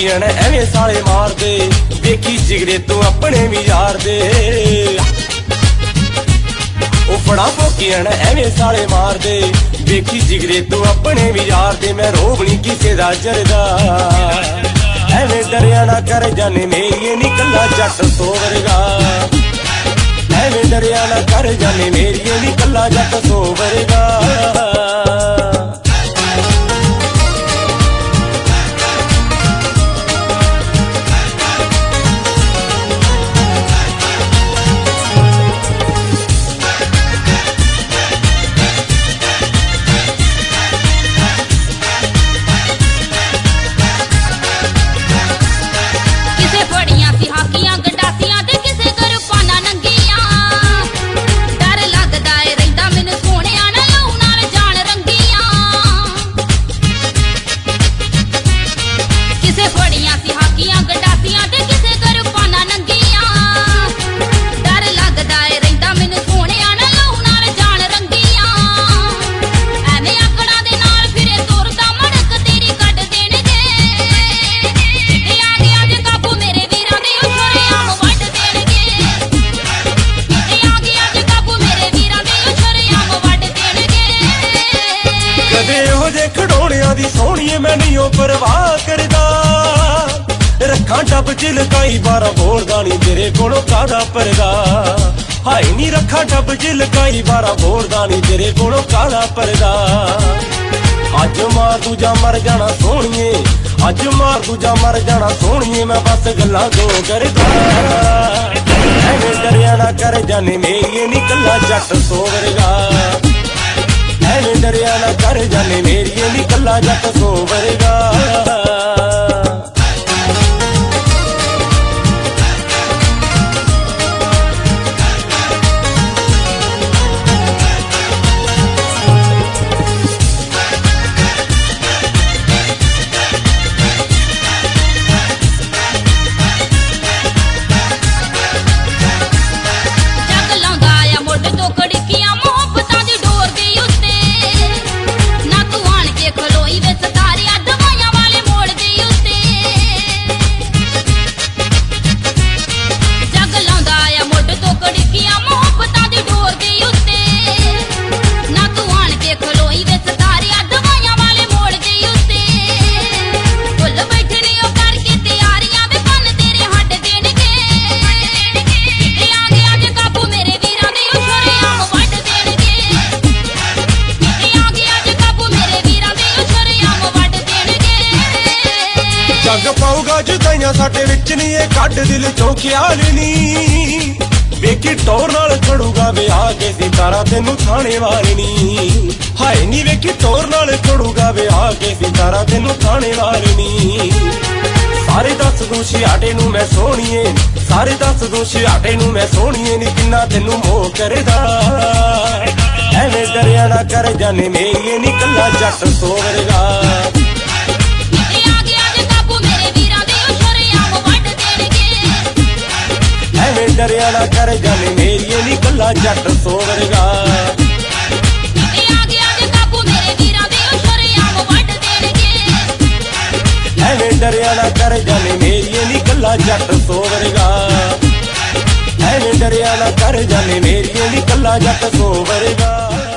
ਭੋਕੀਆਂ ਨੇ ਐਵੇਂ ਸਾਲੇ ਮਾਰਦੇ, ਵੇਖੀ ਜਿਗਰੇ ਤੂੰ ਆਪਣੇ ਵੀ ਯਾਰ ਦੇ। ਉਹ ਫੜਾ ਭੋਕੀਆਂ ਨੇ ਐਵੇਂ ਸਾਲੇ ਮਾਰਦੇ, ਵੇਖੀ ਜਿਗਰੇ ਤੂੰ ਆਪਣੇ ਵੀ ਯਾਰ ਦੇ। ਮੈਂ ਰੋਬ ਨੀ ਕਿਸੇ ਦਾ ਜਰਦਾ, ਐਵੇਂ ਡਰਿਆ ਨਾ ਕਰ ਜਾਨੇ ਮੇਰੀਏ ਨੀ ਕੱਲਾ ਜੱਟ ਸੋ ਵਰਗਾ। ਐਵੇਂ ਡਰਿਆ ਨਾ ਕਰ ਜਾਨੇ ਮੇਰੀਏ ਨੀ ਕੱਲਾ ਜੱਟ ਸੋ ਵਰਗਾ। ਖਿਡੌਣਿਆਂ ਦੀ ਸੋਹਣੀਏ ਮੈਂ ਨਹੀਂ ਉਹ ਪਰਵਾਹ ਕਰਦਾ, ਰੱਖਾਂ ਡੱਬ ਚ ਲਕਾਈ 12 ਬੋਲਦਾ ਨੀ ਤੇਰੇ ਕੋਲੋਂ ਕਾਹਦਾ ਪਰਦਾ। ਹਾਏ ਨੀ ਰੱਖਾਂ ਡੱਬ ਚ ਲਕਾਈ 12 ਬੋਲਦਾ ਨੀ ਤੇਰੇ ਕੋਲੋਂ ਕਾਹਦਾ ਪਰਦਾ। ਅੱਜ ਮਾਰ ਦੂਜਾ ਮਰ ਜਾਣਾ ਸੋਹਣੀਏ, ਅੱਜ ਮਾਰ ਦੂਜਾ ਮਰ ਜਾਣਾ ਸੋਹਣੀਏ, ਮੈਂ ਬਸ ਗੱਲਾਂ ਦੋ ਕਰਦਾ। ਐਵੇਂ ਡਰਿਆ ਨਾ ਕਰ ਜਾਨੇ ਮੇਰੀਏ ਨੀ ਕੱਲਾ ਜੱਟ ਸੋ ਵਰਗਾ। ਐਵੇਂ ਡਰਿਆ ਨਾ ਕਰ ਜਾਨੇ ਮੇਰੀਏ ਨੀ ਕੱਲਾ ਜੱਟ ਸੋ ਵਰਗਾ। ਜੱਗ ਪਾਊਗਾ ਜੁਦਾਈਆਂ ਸਾਡੇ ਵਿੱਚ ਨੀ, ਇਹ ਕੱਢ ਦਿਲ ਚੋਂ ਖਿਆਲ ਨੀ। ਵੇਖੀ ਟੌਰ ਨਾਲ ਖੜੂਗਾ ਵਿਆਹ ਕੇ ਸਿਤਾਰਾ ਤੈਨੂੰ ਥਾਣੇ ਵਾਲੇ ਨੀ। ਹਾਏ ਨੀ ਵੇਖੀ ਟੌਰ ਨਾਲ ਖੜੂਗਾ ਵਿਆਹ ਕੇ ਸਿਤਾਰਾ ਤੈਨੂੰ ਥਾਣੇ ਵਾਲੇ ਨੀ। ਸਾਰੇ ਦੱਸ ਦੂੰ ਛਿਆਟੇ ਨੂੰ ਮੈਂ ਸੋਹਣੀਏ, ਸਾਰੇ ਦੱਸ ਦੂੰ ਛਿਆਟੇ ਨੂੰ ਮੈਂ ਸੋਹਣੀਏ ਨੀ ਕਿੰਨਾ ਤੈਨੂੰ ਮੋਹ ਕਰਦਾ। ਐਵੇਂ ਡਰਿਆ ਨਾ ਕਰ ਜਾਨੇ ਮੇਰੀਏ ਨੀ ਕੱਲਾ ਜੱਟ ਸੋ ਵਰਗਾ। ਐਵੇਂ ਡਰਿਆ ਨਾ ਕਰ ਜਾਨੇ ਮੇਰੀਏ ਨੀ ਕੱਲਾ ਜੱਟ ਸੋ ਵਰਗਾ। ਐਵੇਂ ਡਰਿਆ ਨਾ ਕਰ ਜਾਨੇ ਮੇਰੀਏ ਨੀ ਕੱਲਾ ਜੱਟ ਸੋ ਵਰਗਾ। ਐਵੇਂ ਡਰਿਆ ਨਾ ਕਰ ਜਾਨੇ ਮੇਰੀਏ ਨੀ ਕੱਲਾ ਜੱਟ ਸੋ ਵਰਗਾ।